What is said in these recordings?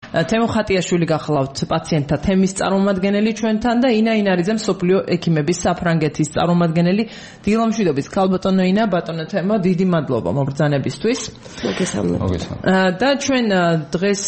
თემო ხატიაშვილი გახლავთ პაციენტთა თემის წარმომადგენელი ჩვენთან და ინა ინარიძე მსოფლიო ექიმების საფრანგეთის წარმომადგენელი. დილომშვიდობით ქალბატონო ინა, ბატონო თემო, დიდი მადლობა მობრძანებისთვის. და ჩვენ დღეს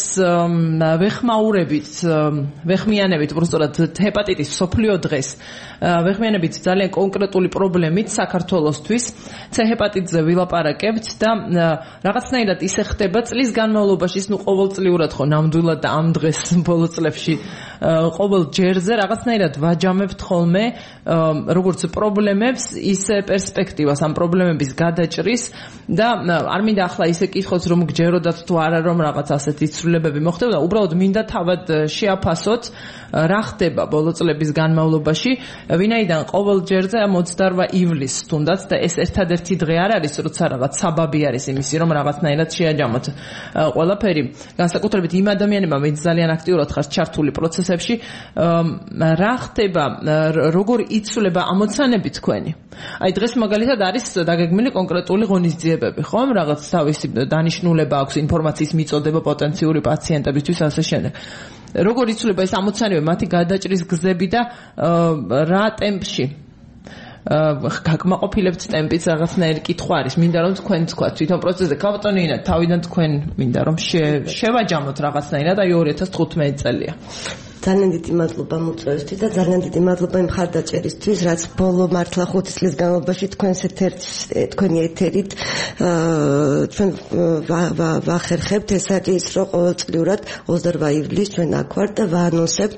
ვეხმიანებით უბრალოდ ჰეპატიტის მსოფლიო დღეს ვეხმიანებით ძალიან კონკრეტული პრობლემით საქართველოსთვის. C ჰეპატიტზე ვილაპარაკებთ და რაღაცნაირად ისე ხდება წლის განმავლობაში, ყოველწლიურად ხო ნამდვილად და ამ დღეს ბოლო წლებში ყოველ ჯერზე რაღაცნაირად ვაჯამებთ ხოლმე როგორც პრობლემებს, ისე პერსპექტივას ამ პრობლემების გადაჭრის და არ მინდა ახლა ისე კითხოთ რომ გჯეროდათ თუ არა რომ რაღაც ასეთი ცვლილებები მოხდებოდა, უბრალოდ მინდა თავად შეაფასოთ რა ხდება ბოლო წლების განმავლობაში, ვინაიდან ყოველ ჯერზე 28 ივლისს თუნდაც და ეს ერთადერთი დღე არ არის, როცა რაღაც საბაბი არის იმისი, რომ რაღაცნაირად შეაჯამოთ ყველაფერი. განსაკუთრებით იმ ადამიანებმა, ვინც ძალიან აქტიურად ხართ ჩართული პროცესებში, რა ხდება, როგორ იცვლება ამოცანები თქვენი? აი დღეს მაგალითად არის დაგეგმილი კონკრეტული ღონისძიებები, ხომ? რაღაც თავისი დანიშნულება აქვს, ინფორმაციის მიწოდება პოტენციური პაციენტებისთვის ასე შემდეგ. როგორ იცვლება ეს ამოცანები, მათი გადაჭრის გზები და რა ტემპში? გაკმაყოფილებთ ტემპის რაღაცნაირი კითხვა არის. მინდა რომ თქვენ თქვათ თვითონ პროცესზე ქალბატონინა, თავიდან თქვენ მინდა რომ შევაჯამოთ რაღაცნაირად, აი 2015 წელია. ძალიან დიდი მადლობა მოწვევისთვის და ძალიან დიდი მადლობა იმ ხარდაჭერისთვის, რაც ბოლო მართლა 5 წლის განმავლობაში თქვენი ეთერით ჩვენ ვახერხებთ. ეს არის რომ ყოველწლიურად 28 ივლისს ჩვენ აქ ვართ და ვაანონსებთ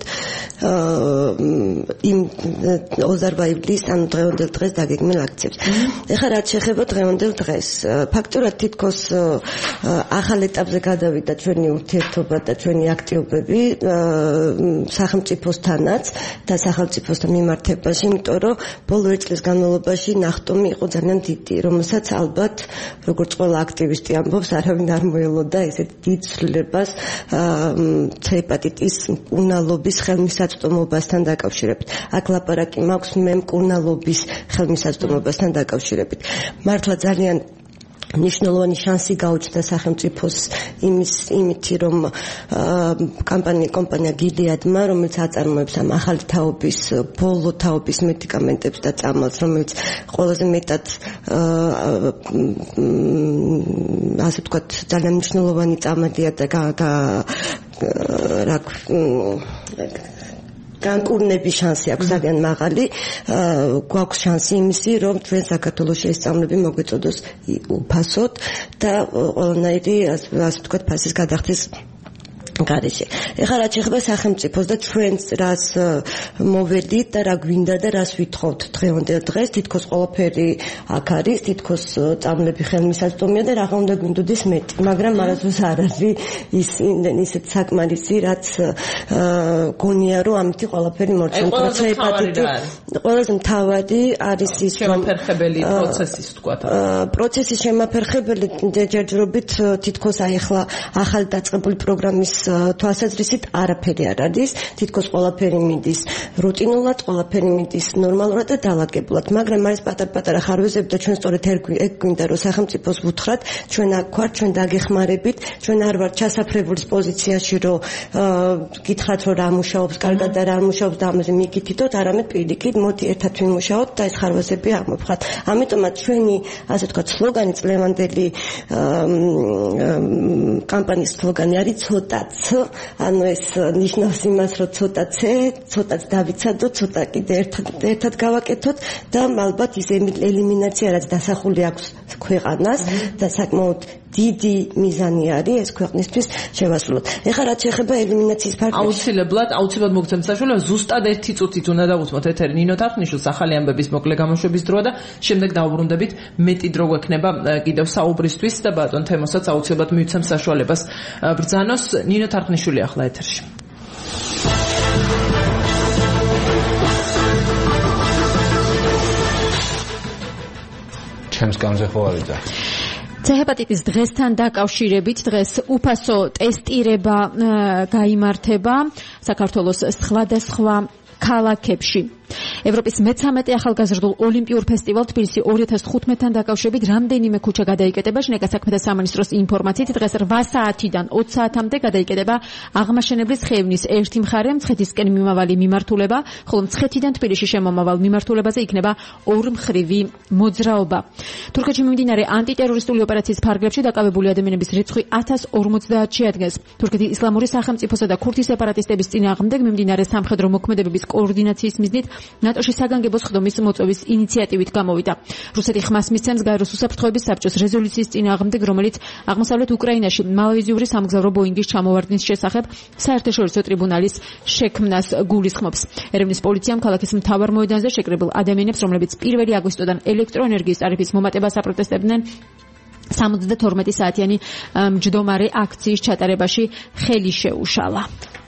იმ 28 ივლისს ან დღევანდელ დღეს დაგეგმილ აქციებს. ეხლა რაც შეეხება დღევანდელ დღეს, ფაქტურად თითქოს ახალ ეტაპზე გადავიდა ჩვენი ურთიერთობა და ჩვენი აქტივობები სახელმწიფოსთანაც და სახელმწიფოსთან მიმართებაში, იმიტომ რომ ბოლო 1 წლის განმავლობაში ნახტომი იყო ძალიან დიდი, რომელსაც ალბათ როგორც ყველა აქტივისტი ამბობს, არავინ არ მოელოდა ესეთ დიდ ცვლილებას ჰეპატიტის მკურნალობის ხელმისაწვდომობასთან დაკავშირებით. აქ ლაპარაკი მაქვს მე მკურნალობის ხელმისაწვდომობასთან დაკავშირებით. მართლა ძალიან ნიშნულოვანი შანსი გაუჩნდა სახელმწიფოს იმითი რომ კომპანია გილეადმა, რომელიც აწარმოებს ამ ახალი თაობის ბოლო თაობის მედიკამენტებს და წამალს, რომელიც ყველაზე მეტად ასე ვთქვათ ძალიან მნიშვნელოვანი წამალია და განკურნების შანსი აქვს ძალიან მაღალი. გვაქვს შანსი იმისი, რომ ჩვენ საქართველოში ეს წამლები მოგვეწოდოს უფასოდ და ყველანაირი ასე ვთქვათ ფასის გადახდის გარეშე. ეხლა რაც შეეხება სახელმწიფოს და ჩვენს რას მოვედით და რა გვინდა და რას ვითხოვთ დღევანდელ დღეს, თითქოს ყველაფერი აქ არის, თითქოს წამლები ხელმისაწვდომია და რა უნდა გვინდოდეს მეტი, მაგრამ არასდროს არ არის ისეთ საკმარისი, რაც გონია რომ ამითი ყველაფერი მორჩენს. ყველაზე მთავარი არის ის შემაფერხებელი პროცესის თქვათ. პროცესის შემაფერხებელი ჯერჯერობით თითქოს აი ახლა ახალი დაწყებული პროგრამის თვალსაზრისით არაფერი არ არის, თითქოს ყველაფერი მიდის რუტინულად, ყველაფერი მიდის ნორმალურად და დალაგებულად, მაგრამ არის პატარ-პატარა ხარვეზები და ჩვენ სწორედ ეგ გვინდა რომ სახელმწიფოს ვუთხრათ, ჩვენ აქ ვართ, ჩვენ დაგეხმარებით, ჩვენ არ ვართ ჩასაფრებულის პოზიციაში, რომ გითხრათ რომ რა მუშაობს კარგად და რა მუშაობს და ამაზე მიგითითოთ, არამედ პირიქით მოდი ერთად ვიმუშაოთ და ეს ხარვეზები აღმოფხათ. ამიტომაც ჩვენი ასე ვთქვათ სლოგანი, წლევანდელი კამპანიის სლოგანი არის ცოტაც. ანუ ეს ნიშნავს იმას, რომ ცოტაც დავიცადოთ, ცოტა კიდე ერთად გავაკეთოთ და ალბათ ის ელიმინაცია, რაც დასახული აქვს ქვეყანას და საკმაოდ დიდი მიზანი არის ეს ქვეყნისთვის შევასრულოთ. ეხლა რაც შეეხება ელიმინაციის ფაქტს, აუცილებლად მოგცემთ საშუალება ზუსტად 1 წუთით უნდა დავუთმოთ ეთერი ნინო თარხნიშვილს ახალი ამბების მოკლე გამოშვების დროა და შემდეგ დავუბრუნდებით მეტი დრო გვექნება კიდევ საუბრისთვის და ბატონ თემოსაც აუცილებლად მივცემ საშუალებას ბრძანოს. ნინო თარხნიშვილი ახლა ეთერში. ჩემს გამზე ხო არის და C ჰეპატიტის დღესთან დაკავშირებით დღეს უფასო ტესტირება გაიმართება საქართველოს სხვადასხვა ქალაქებში. ევროპის მე-13 ახალგაზრდულ ოლიმპიურ ფესტივალ თბილისი 2015-თან დაკავშირებით რამდენიმე ქუჩა გადაიკეტება. შინაგან საქმეთა სამინისტროს ინფორმაციით დღეს 8 საათიდან 20 საათამდე გადაიკეტება აღმაშენებლის ხევნის ერთი მხარე მცხეთისკენ მიმავალი მიმართულება, ხოლო მცხეთიდან თბილისში შემომავალ მიმართულებაზე იქნება ორმხრივი მოძრაობა. თურქეთში მიმდინარე ანტიტერორისტული ოპერაციის ფარგლებში დაკავებული ადამიანების რიცხვი 1050 შეადგენს. თურქეთის ისლამური სახელმწიფოსა და ქურთის სეპარატისტების წინააღმდეგ მიმდინარე სამხედრო მოქმედებების კოორდინაციის მიზნით ნატოში საგანგებო სხდომის მოწვევის ინიციატივით გამოვიდა. რუსეთი ხმას მისცემს გაეროს უსაფრთხოების საბჭოს რეზოლუციის წინააღმდეგ, რომელიც აღმოსავლეთ უკრაინაში მალაიზიური სამგზავრო ბოინგის ჩამოვარდნის შესახებ საერთაშორისო ტრიბუნალის შექმნას გულისხმობს. ერევნის პოლიციამ ქალაქის მთავარ მოედანზე შეკრებილ ადამიანებს, რომლებიც 1 აგვისტოდან ელექტროენერგიის ტარიფის მომატებას აპროტესტებდნენ, 72 საათიანი მჯდომარე აქციის ჩატარებაში ხელი შეუშალა.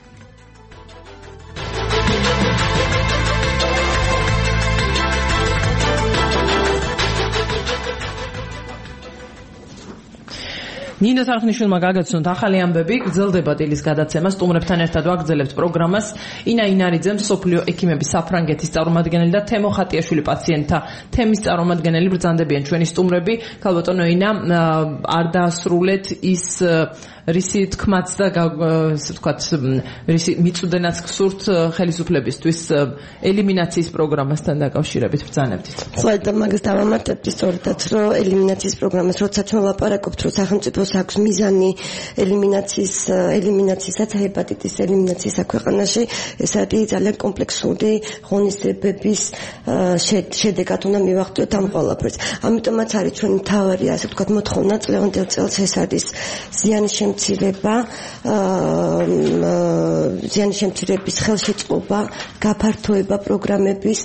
ნინო თარხნიშვილმა გაგაცნოთ ახალი ამბები, გრძელდება დილის გადაცემა, სტუმრებთან ერთად ვაგრძელებთ პროგრამას. ინა ინარიძე, მსოფლიო ექიმების საფრანგეთის წარმომადგენელი და თემო ხატიაშვილი პაციენტთა თემის წარმომადგენელი ბრძანდებიან ჩვენი სტუმრები. ქალბატონო ინა, არ დაასრულეთ ის რისი თქმაც და ასე ვთქვათ, რისი მიწუდენაც გსურთ ხელისუფლებისთვის ელიმინაციის პროგრამასთან დაკავშირებით ბრძანებდით. ხო, და მაგას დავამატებთ სწორედაც, რომ ელიმინაციის პროგრამას როდესაც ველაპარაკობთ, რომ სახელმწიფოს აქვს მიზანი ელიმინაციისა ჰეპატიტის ელიმინაციის საქვეყანაში, ეს არის ძალიან კომპლექსური ღონისძიებების შედეგად უნდა მივახტოთ ამ ყველაფერს. ამიტომაც არის ჩვენი მთავარი, ასე ვთქვათ, მოთხოვნა წლევანდელ წელს, ეს არის ზიანის შემცირების ხელშეწყობა, გაფართოება პროგრამების,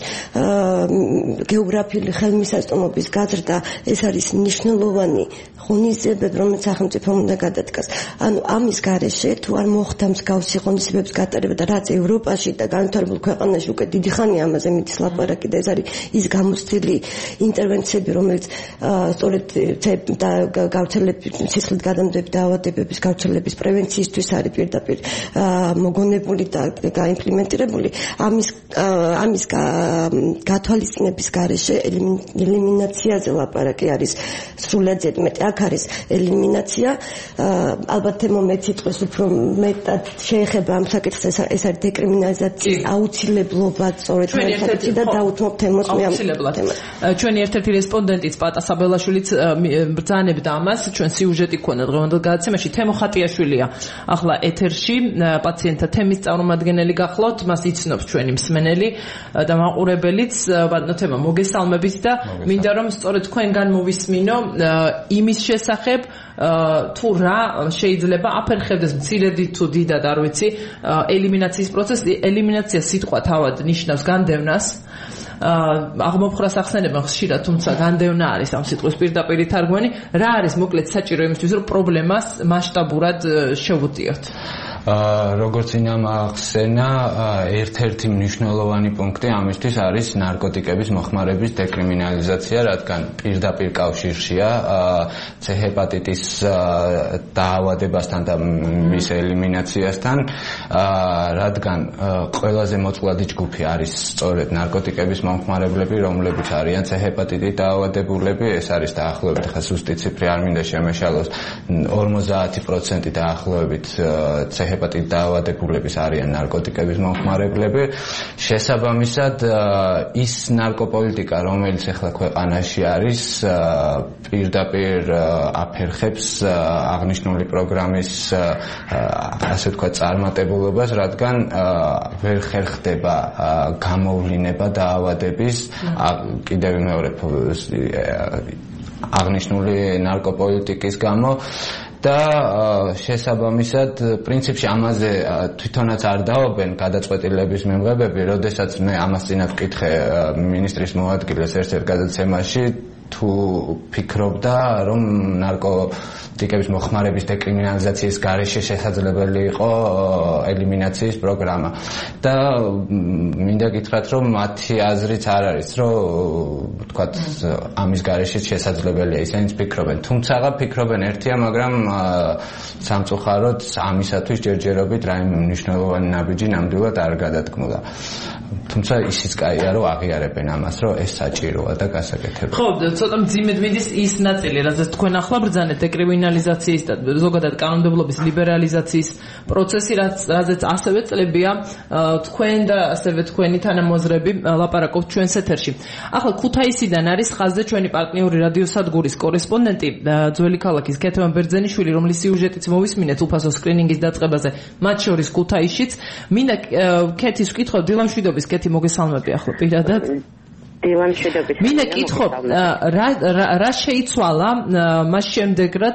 გეოგრაფიული ხელმისაწვდომობის გაზრდა, ეს არის მნიშვნელოვანი ღონისძიებები, რომელიც სახელმწიფომ უნდა გადადგას. ანუ ამის გარეშე თუ არ მოხდა მსგავსი ღონისძიებების გატარება და რაც ევროპაში და განვითარებულ ქვეყანაში უკვე დიდი ხანია ამაზე მითის ლაპარაკი და ეს არის ის გამოცდილი ინტერვენციები, რომელიც სწორედ გავრცელების სისხლით გადამდებები დაავადებების გავრცელების პრევენციისთვის არის პირდაპირ მოგონებული და გაიმპლემენტირებული. ამის გათვალისწინების გარეშე ელიმინაციაზე ლაპარაკი არის სრულად ზედმეტი. აქ არის ელიმინაცია, ალბათ თემო მეც იტყვის უფრო მეტად შეეხება ამ საკითხს, ეს არის დეკრიმინალიზაციის აუცილებლობა სწორედ ერთადერთი და დაუთმობ თემოს მე ამ თემას. ჩვენი ერთ-ერთი რესპონდენტიც პატა საბელაშვილიც ბრძანებდა ამას, ჩვენ სიუჟეტი გქონდა დღევანდელ გადაცემაში. თემო ხატიაშვილია ახლა ეთერში, პაციენტთა თემის წარმომადგენელი გახლავთ, მას იცნობს ჩვენი მსმენელი და მაყურებელიც. ბატონო თემო, მოგესალმებით და მინდა რომ სწორედ თქვენგან მოვისმინო იმის შესახებ, თუ რა შეიძლება აფერხებდეს მცირედი თუ დიდად არ ვიცი ელიმინაციის პროცესი. ელიმინაცია სიტყვა თავად ნიშნავს განდევნას. აღმოფხრას ახსენებენ ხშირად, თუმცა განდევნა არის ამ სიტყვის პირდაპირი თარგმანი. რა არის მოკლედ საჭირო იმისთვის, რომ პრობლემას მასშტაბურად შევუწიოთ? როგორც ინამ ახსენა, ერთ-ერთი მნიშვნელოვანი პუნქტი ამისთვის არის ნარკოტიკების მოხმარების დეკრიმინალიზაცია, რადგან პირდაპირ კავშირშია C-ჰეპატიტის დაავადებასთან და მის ელიმინაციასთან, რადგან ყველაზე მოწყვლადი ჯგუფი არის სწორედ ნარკოტიკების მომხმარებლები, რომლებიც არიან C-ჰეპატიტით დაავადებულები. ეს არის დაახლოებით, ხა ზუსტი ციფრი არ მინდა შემეშალოს, 50% დაახლოებით C-ჰეპატიტით დაავადებულების არიან ნარკოტიკების მომხმარებლები. შესაბამისად, ის ნარკოპოლიტიკა, რომელიც ახლა ქვეყანაში არის, პირდაპირ აფერხებს აღნიშნული პროგრამის, ასე ვთქვათ, წარმატებულობას, რადგან ვერ ხერხდება გამოვლინება დაავადების, კიდევ მეორე აღნიშნული ნარკოპოლიტიკის გამო. და შესაბამისად პრინციპში ამაზე თვითონაც არ დაობენ გადაწყვეტილების მიღებები, როდესაც მე ამას წინათ ვკითხე მინისტრის მოადგილეს ერთ-ერთ გადაცემაში, თუ ფიქრობდა რომ ნარკოტიკების მოხმარების დეკრიმინალიზაციის გარეშე შესაძლებელი იყო ელიმინაციის პროგრამა და მინდა გითხრათ რომ მათი აზრიც არ არის რომ ვთქვათ ამის გარეშე შესაძლებელია ისინიც ფიქრობენ თუმცა ფიქრობენ ერთია მაგრამ სამწუხაროდ ამისათვის ჯერჯერობით რაიმე მნიშვნელოვანი ნაბიჯი ნამდვილად არ გადადგმულა თუმცა ისიც კაია რომ აღიარებენ ამას რომ ეს საჭიროა და გასაკეთებელი. ხო, ცოტა მძიმედ მიდის ის ნაწილი, რაზეც თქვენ ახლა ბრძანეთ დეკრიმინალიზაციის და ზოგადად კანონმდებლობის ლიბერალიზაციის პროცესი, რაზეც ასევე წლებია თქვენ და ასევე თქვენი თანამოაზრეები ლაპარაკობთ ჩვენს ეთერში. ახლა ქუთაისიდან არის ხაზზე ჩვენი პარტნიორი რადიოსადგურის კორესპონდენტი ძველი ქალაქის ქეთევან ბერძენიშვილი, რომლის სიუჟეტიც მოვისმინეთ უფასო სკრინინგის დაწყებაზე, მათ შორის ქუთაისშიც. მინდა ქეთის ვკითხო დილამშვიდობის კეთი მოგესალმები ახლა პირადად. დილამშვიდობის. მინდა კითხო რა შეიცვალა მას შემდეგ რაც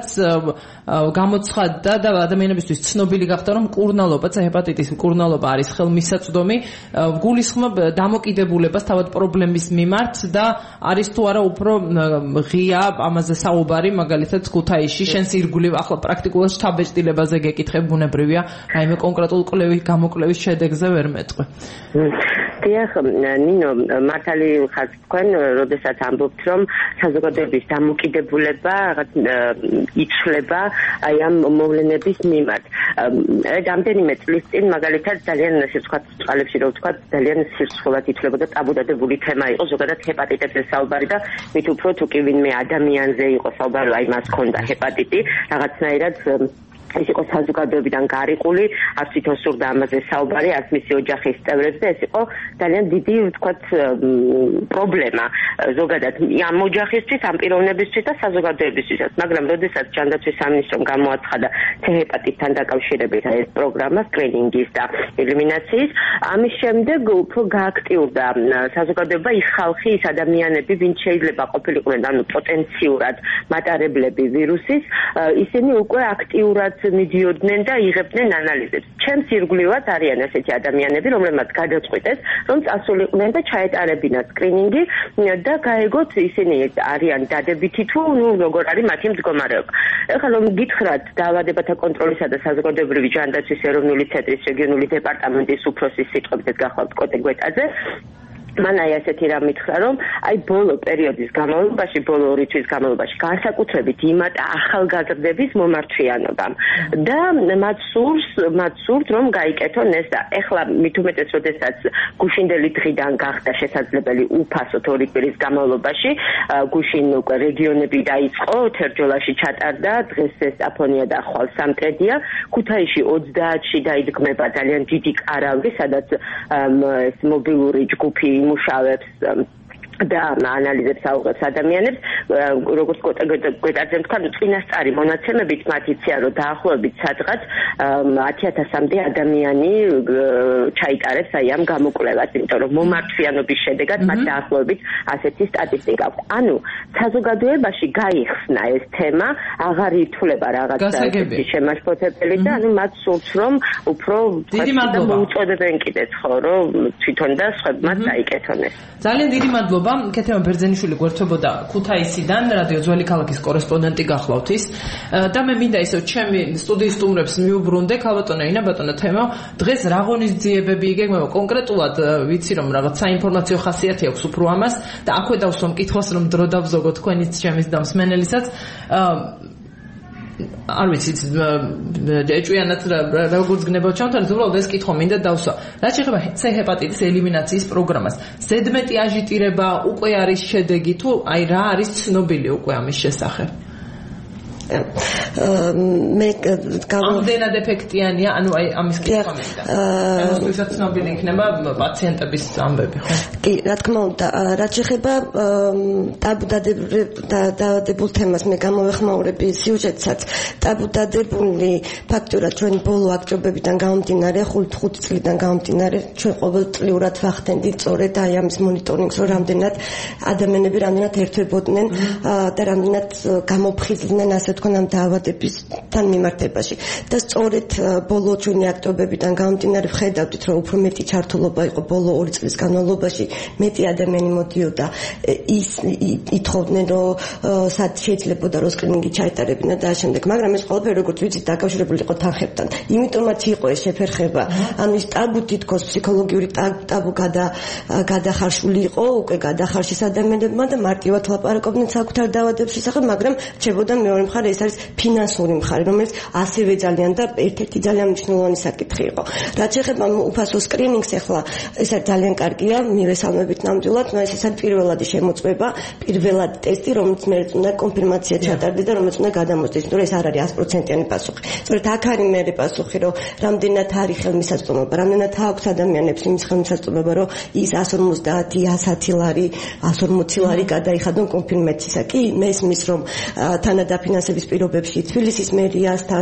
გამოცხადდა და ადამიანებისთვის ცნობილი გახდა რომ მკურნალობა, ჰეპატიტის მკურნალობა არის ხელმისაწვდომი, გულისხმობ დამოკიდებულებას თავად პრობლემის მიმართ და არის თუ არა უფრო ღია ამაზე საუბარი მაგალითად ქუთაისში შენს ირგვლივ ახლა პრაქტიკულად შთაბეჭდილებაზე გეკითხებ ბუნებრივია, რაიმე კონკრეტულ გამოკვლევის შედეგზე ვერ მეტყვი. დიახ, ნინო, მართალი ხართ თქვენ, როდესაც ამბობთ რომ საზოგადოების დამოკიდებულება რაღაც იცვლება აი ამ მოვლენების მიმართ. რამდენიმე წლის წინ მაგალითად ძალიან ესე ვთქვათ, წყალებში რო ვთქვათ, ძალიან სირცხულად ითვლებოდა ტაბუდადებული თემა იყო ზოგადად ჰეპატიტებზე საუბარი და მით უფრო თუ კი ვინმე ადამიანზე იყო საუბარი, აი მას ჰქონდა ჰეპატიტი, რაღაცნაირად ეს იყო საზოგადოებიდან გარიყული, არც თვითონ სურდა ამაზე საუბარი, არც მისი ოჯახის წევრებს და ეს იყო ძალიან დიდი, ვთქვათ, პრობლემა ზოგადად ამ ოჯახისთვის, ამ პიროვნებისთვის და საზოგადოებისთვისაც. მაგრამ როდესაც ჯანდაცვის სამინისტრომ გამოაცხადა ჰეპატიტთან დაკავშირებით ეს პროგრამა სკრინინგის და ელიმინაციის, ამის შემდეგ უფრო გააქტიურდა საზოგადოება, ის ხალხი, ის ადამიანები, ვინც შეიძლება ყოფილიყვნენ ანუ პოტენციურად მატარებლები ვირუსის, ისინი უკვე აქტიურად მიდიოდნენ და იღებდნენ ანალიზებს. ჩემს ირგვლივად არიან ასეთი ადამიანები, რომლებმაც გადაწყვიტეს, რომ წასულიყვნენ და ჩაეტარებინათ სკრინინგი და გაეგოთ ისინი არიან დადებითი თუ როგორ არის მათი მდგომარეობა. ეხლა რომ გითხრათ დაავადებათა კონტროლისა და საზოგადოებრივი ჯანდაცვის ეროვნული ცენტრის რეგიონული დეპარტამენტის უფროსის სიტყვებით გახლავთ კოტე გვეტაძე მან აი ასეთი რამ მითხრა რომ აი ბოლო პერიოდის განმავლობაში, ბოლო 2 თვის განმავლობაში განსაკუთრებით იმატა ახალგაზრდების მომართვიანობამ და მათ სურთ რომ გაიკეთონ ეს და ეხლა მით უმეტეს როდესაც გუშინდელი დღიდან გახდა შესაძლებელი უფასოდ 2 კვირის განმავლობაში გუშინ უკვე რეგიონები დაიწყო თერჯოლაში ჩატარდა დღეს ესტაფონია და ხვალ სამტრედია ქუთაისში 30-ში დაიდგმება ძალიან დიდი კარავი სადაც ეს მობილური ჯგუფი მუშავებს და ანალიზებს აუღებს ადამიანებს როგორც გვეტაძემ თქვა წინასწარი მონაცემებით მათ იცია რომ დაახლოებით სადღაც 10,000-მდე ადამიანი ჩაიტარებს აი ამ გამოკვლევას იმიტომ რომ მომართვიანობის შედეგად მათ დაახლოებით ასეთი სტატისტიკა აქვს ანუ საზოგადოებაში გაიხსნა ეს თემა აღარ ითვლება რაღაც შემაშფოთებელი და ანუ მათ სურს რომ უფრო მოუწოდებენ კიდეც ხო რომ თვითონ და სხვებმაც დაიკეთონ ეს ძალიან დიდი მადლობა ქეთევან ბერძენიშვილი გვერდებოდა ქუთაისიდან რადიო ძველი ქალაქის კორესპონდენტი გახლავთ ის და მე მინდა ისევ ჩემი სტუდიის სტუმრებს მიუბრუნდე ქალბატონო ინა ბატონო თემო დღეს რა ღონისძიებები იგეგმება კონკრეტულად ვიცი რომ რაღაც საინფორმაციო ხასიათი აქვს უფრო ამას და აქვე დავსვა მკითხვას რომ დრო დავზოგო თქვენიც ჩემის და მსმენელისაც არ ვიცი ეჭვიანად როგორც გნებავ ჩავთვალეთ უბრალოდ ეს კითხვა მინდა დავსვა რაც შეეხება ჰეპატიტის ელიმინაციის პროგრამას ზედმეტი აჟიტირება უკვე არის შედეგი თუ აი რა არის ცნობილი უკვე ამის შესახებ მე ამდენად ეფექტიანია ანუ აი ამის კითხვა მინდა ამისთვის ცნობილი იქნება პაციენტების ამბები ხო კი რა თქმა უნდა რაც შეეხება ტაბუდადებულ თემას მე გამოვეხმაურები სიუჟეტსაც ტაბუდადებული ფაქტურად ჩვენი ბოლო აქტივობებიდან გამომდინარე 5 წლიდან გამომდინარე ჩვენ ყოველწლიურად ვახდენდით სწორედ აი ამის მონიტორინგს რომ რამდენად ადამიანები რამდენად ერთვებოდნენ და რამდენად გამოფხიზლდნენ ასე თქვენ ამ დაავადებისთან მიმართებაში და სწორედ ბოლო ჩვენი აქტობებიდან გამომდინარე ვხედავდით რომ უფრო მეტი ჩართულობა იყო ბოლო 2 წლის განმავლობაში მეტი ადამიანი მოდიოდა ის ითხოვდნენ რომ სად შეიძლებოდა რომ სკრინინგი ჩაეტარებინა და ამავდროულად მაგრამ ეს ყველაფერი როგორც ვიცით დაკავშირებული იყო თანხებთან იმიტომაც იყო ეს შეფერხება ანუ ის ტაბუ თითქოს ფსიქოლოგიური ტაბუ გადახარშული იყო უკვე გადახარშის ადამიანებმა და მარტივად ლაპარაკობდნენ საკუთარ დაავადებების შესახებ მაგრამ რჩებოდა მეორე მხარე ეს არის ფინანსური მხარე რომელიც ასევე ძალიან და ერთ-ერთი ძალიან მნიშვნელოვანი საკითხი იყო რაც ეხება უფასო სკრინინგს ახლა ეს არის ძალიან კარგია მივესალმებით ნამდვილად მაგრამ ეს არის პირველადი შემოწმება პირველად ტესტი რომელიც მე უნდა კონფირმაცია ჩატარდეს და რომელიც უნდა გადამოსდეს იმიტომ რომ ეს არ არის 100%-იანი პასუხი სწორედ აქ არის მე პასუხი რომ რამდენად არის ხელმისაწვდომობა რამდენად აქვს ადამიანებს იმის ხელმისაწვდომობა რომ ის 150 ლარი 140 ლარი გადაიხადონ კონფირმაციისა კი მესმის რომ თანადაფინანსების პირობებში თბილისის მერიასთან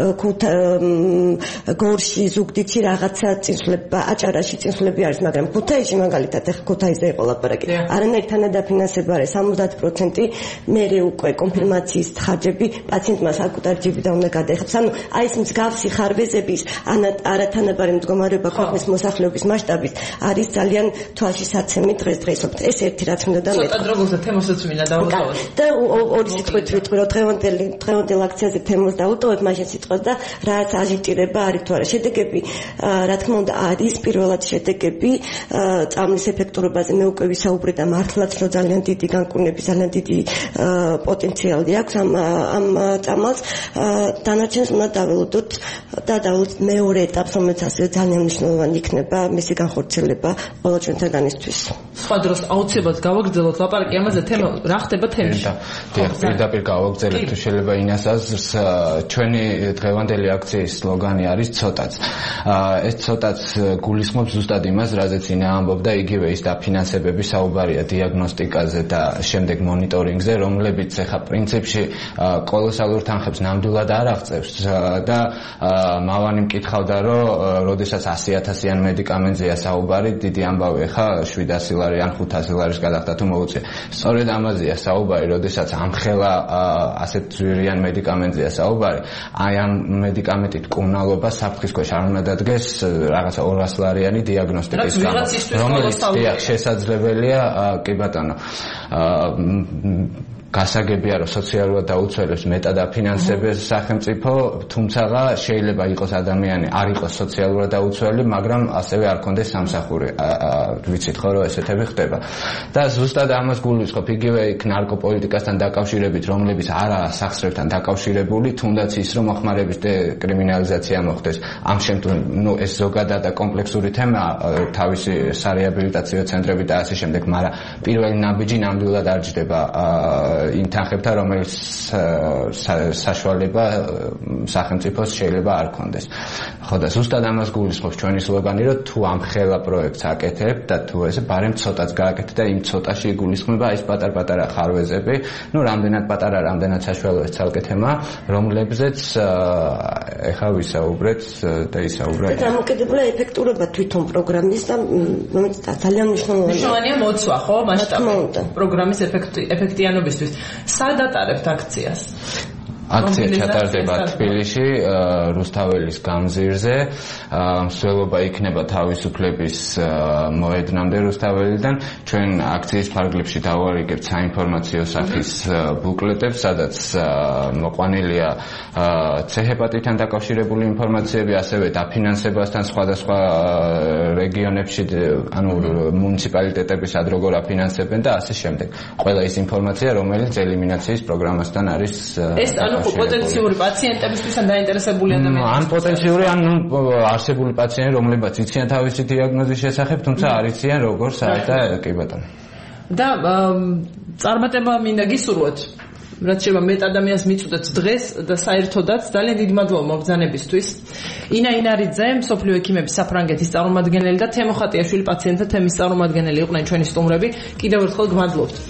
გორში ზუგდიდში რაღაცა წინსვლება აჭარაში წინსვლები არის მაგრამ ქუთაისში მაგალითად ახლა ქუთაისზე იყო ლაპარაკი არანაირი თანადაფინანსება არის 70% მერე უკვე კონფირმაციის ხარჯები პაციენტმა საკუთარ ჯიბიდან უნდა გადაიხადოს ანუ აი ეს მსგავსი ხარვეზების არათანაბარი მდგომარეობა ქვეყნის მოსახლეობის მასშტაბით არის ძალიან თვალში საცემი დღესდღეობით ეს ერთი რაც მინდა და მე ცოტა დროგოზე თემოსაც მინდა დავუსვათ და ორი სიტყვით ვიტყვი რომ დღევანდელ აქციაზე თემოს დავუტოვებ მაშინ სიტყვას და რაც აჟიტირება არის თუ არა შედეგები რა თქმა უნდა არის პირველად შედეგები წამლის ეფექტურობაზე მე უკვე ვისაუბრე და მართლაც რომ ძალიან დიდი განკურნების ძალიან დიდი პოტენციალი აქვს ამ წამალს დანარჩენს უნდა დაველოდოთ და დაულოთ მეორე ეტაპს რომელიც ასევე ძალიან მნიშვნელოვანი იქნება მისი განხორციელება ყველა ჩვენთაგანისთვის სხვა დროს აუცილებლად გავაგრძელოთ ლაპარაკი ამაზე თემა რა ხდება თემში პირდაპირ გავაგრძელებ თუ შეიძლება ინას აზრს ჩვენი დღევანდელი აქციის სლოგანი არის ცოტაც ეს ცოტაც გულისხმობს ზუსტად იმას რაზეც ინა ამბობდა იგივე ის დაფინანსებების საუბარია დიაგნოსტიკაზე და შემდეგ მონიტორინგზე რომლებიც ახლა პრინციპში კოლოსალურ თანხებს ნამდვილად არ აღწევს და მავანი მკითხავდა რომ როდესაც 100,000-იან მედიკამენტზეა საუბარი დიდი ამბავი ხა 700 ლარი ან 500 ლარის გადახდა თუ მოუწია სწორედ ამაზეა საუბარი როდესაც ამხელა ასეთ ძვირიან მედიკამენტზეა საუბარი აი ამ მედიკამენტით კუნალობა საფრთხის ქვეშ არ უნდა დადგეს რაღაცა 200 ლარიანი დიაგნოსტიკის გამო რომელიც შესაძლებელია კი ბატონო გასაგებია რომ სოციალურად დაუცველებს მეტადაფინანსებს სახელმწიფო თუმცა შეიძლება იყოს ადამიანი არ იყოს სოციალურად დაუცველი მაგრამ ასევე არ კონდეს სამსახური ვიცით ხო რომ ესეთები ხდება და ზუსტად ამას გულისხმობ იგივე იქ ნარკოპოლიტიკასთან დაკავშირებით რომლებიც არაა სახსრებთან დაკავშირებული თუნდაც ის რომ მოხმარების კრიმინალიზაცია მოხდეს ამ შემთხვევაში ეს ზოგადად და კომპლექსური თემა თავისი სარეაბილიტაციო ცენტრები და ასე შემდეგ მაგრამ პირველი ნაბიჯი ნამდვილად არ ჯდება იმ თანხებთან რომელიც საშუალება სახელმწიფოს შეიძლება არ კონდეს. ხო და ზუსტად ამას გულისხმობს ჩვენი სლოგანი რომ თუ ამ ხელა პროექტს აკეთებ და თუ ესე ბარემ ცოტაც გააკეთე და იმ ცოტაში იგულისხმება ეს პატარ-პატარა ხარვეზები, ну რამდენად პატარა, რამდენად საშუალო ეს ცალკე თემა, რომლებზეც ეხა ვისაუბრეთ და ისაუბრეთ. და დამოკიდებულია ეფექტურობა თვითონ პროგრამის და რომელიც ძალიან მნიშვნელოვანია მოცვა, ხო, მასშტაბი პროგრამის ეფექტიანობისთვის. სად ატარებთ აქციას? აქცია ჩატარდება თბილისში, რუსთაველის გამზირზე. მსვლელობა იქნება თავისუფლების მოედნამდე რუსთაველიდან. ჩვენ აქციის ფარგლებში დავარიგებთ საინფორმაციო სახის ბუკლეტებს, სადაც მოყვანილია ცეჰეპატიტთან დაკავშირებული ინფორმაციები, ასევე დაფინანსებასთან სხვადასხვა რეგიონებში, ანუ მუნიციპალიტეტები სად როგორ აფინანსებენ და ასე შემდეგ. ყველა ის ინფორმაცია, რომელიც ელიმინაციის პროგრამასთან არის პოტენციური პაციენტებისთვის ან დაინტერესებული ადამიანებისთვის. ან პოტენციური, ან არსებული პაციენტები, რომლებიც იციან თავისი დიაგნოზის შესახებ, თუმცა არ იციან როგორ საერთა კი ბატონო. და წარმატება მინდა გისურვოთ. რაც შეიძლება მეტ ადამიანს მიწვდეთ დღეს და საერთოდაც ძალიან დიდი მადლობა მობრძანებისთვის. ინა ინარიძე, მსოფლიო ექიმების საფრანგეთის წარმომადგენელი და თემო ხატიაშვილი პაციენტთა თემის წარმომადგენელი იყვნენ ჩვენი სტუმრები. კიდევ ერთხელ გმადლობთ.